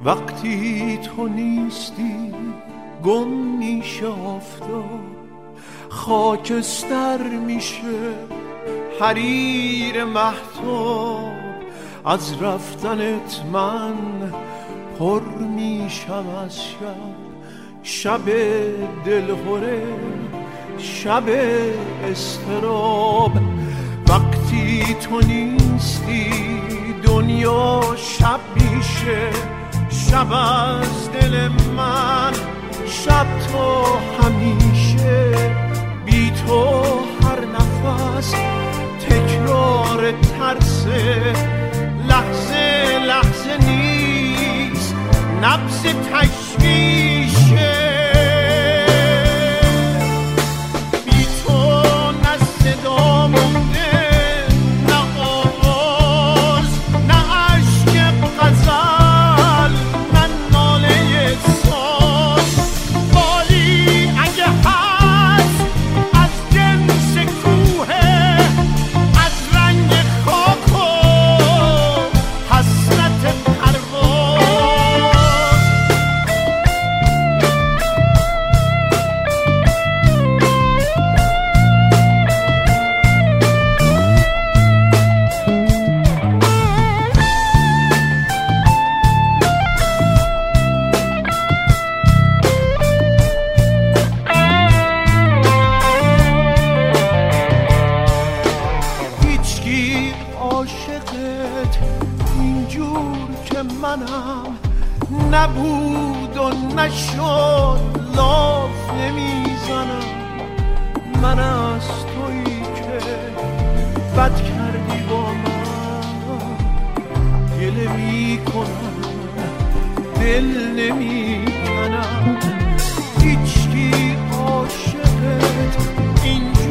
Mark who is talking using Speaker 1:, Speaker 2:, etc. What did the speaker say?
Speaker 1: وقتی تو نیستی گم میشه آفتاب، خاکستر میشه حریر مهتاب. از رفتنت من پر میشم از شب دلهوره، شب اضطراب. وقتی تو نیستی دنیا شب میشه، شب از دل من، شب تو همیشه. بی تو هر نفس تکرار ترسه، لحظه لحظه نیست نبض تشویشه. بی تو نه صدا مونده، نه آواز، نه عشق غزل، نه ناله ساز. بالی اگه هست از جنس کوهه، از رنگ خاک و حسرت پرواز. هیچکی عاشقت اینجور که منم نبود و نشد، لاف نمیزنم. من از تویی که بد کردی با من گله میکنم، دل نمیکنم. هیچکی عاشقت اینجور